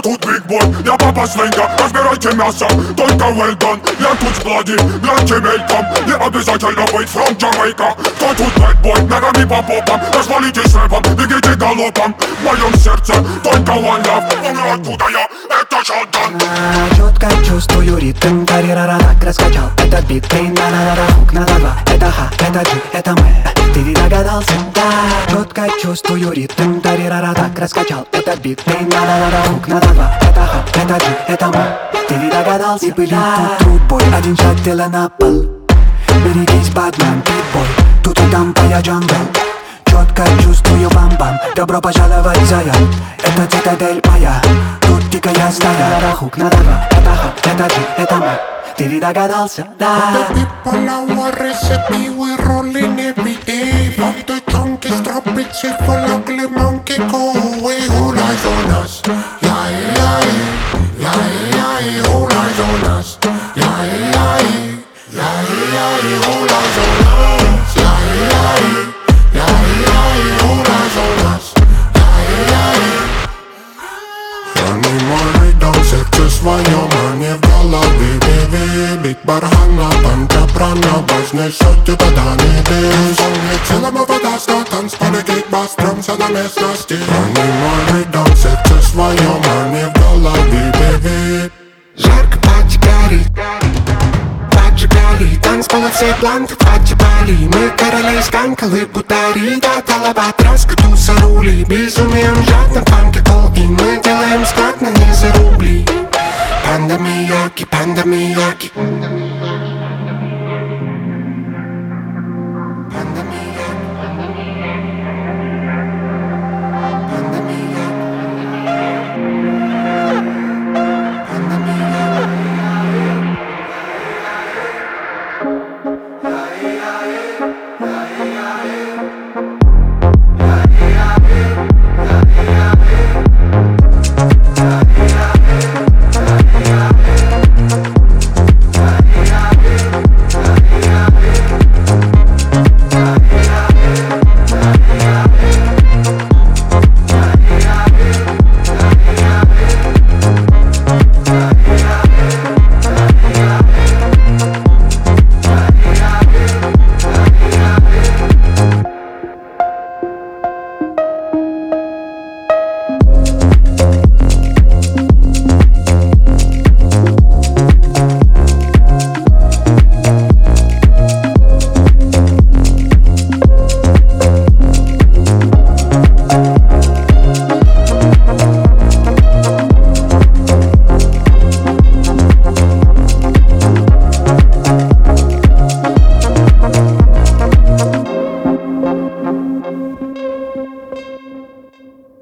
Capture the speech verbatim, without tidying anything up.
тут бигбой, я папа свинка, разбирайте мясо, только well done. Я тут сплоди, гляньте мельком, не обязательно быть from Jamaica. Кто тут bad boy, ногами по попам, развалитесь рэпом, бегите галопом. В моем сердце только one love, помню откуда я, это Шалдан. Четко чувствую ритм, тарирара так раскачал этот бит. Ты на-на-на-на, хук на два, это ха, это джи, это мы. Ты ведь догадался, да. Четко чувствую ритм, тарирара так раскачал этот бит. Ты на-на-на-на, хук на два, это ха, это джи, это мы. Ты ведь догадался, были тут трудбой, один шаг тела на пол. Берегись, бадман, питбой, тут и там твоя джангл. Четко чувствую бам-бам, добро пожаловать, зая. Это цитадель моя, тут дикая стая. Хук на два, это ха, это джи, это мы. Ты ведь догадался, да. The people our recipe, we rolling every day. From the junkies, drop it, shit full of ugly monkey go away. All eyes on us, yeah, yeah, yeah, yeah, yeah. All eyes on us, yeah, yeah, yeah, yeah. All eyes on us, yeah, yeah, yeah, yeah. All eyes on us, yeah, yeah. Они мой ритм, сердце свое, мне в голове. Бит бархана, танка прана, вознесет тебя до небес. Мне целого вода, что танцполе кикбас, тромся на местности. Они мой ритм, сердце свое, мне в голове бивит. Жарко поджигали, поджигали, танцпола все бланки поджигали. Мы короли сканкалы, бутари, да талаба, траска, туса рули. Безумием жадно фанки колги, мы делаем складно не за рубли. Пандамияки, пандамияки.